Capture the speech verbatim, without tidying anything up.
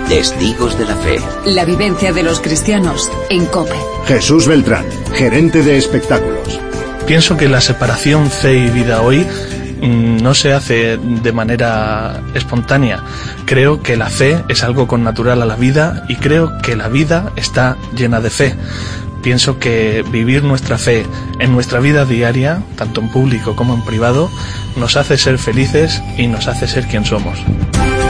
Testigos de la Fe. La vivencia de los cristianos en COPE. Jesús Beltrán, gerente de espectáculos. Pienso que la separación fe y vida hoy mmm, no se hace de manera espontánea. Creo que la fe es algo connatural a la vida y creo que la vida está llena de fe. Pienso que vivir nuestra fe en nuestra vida diaria, tanto en público como en privado, nos hace ser felices y nos hace ser quien somos.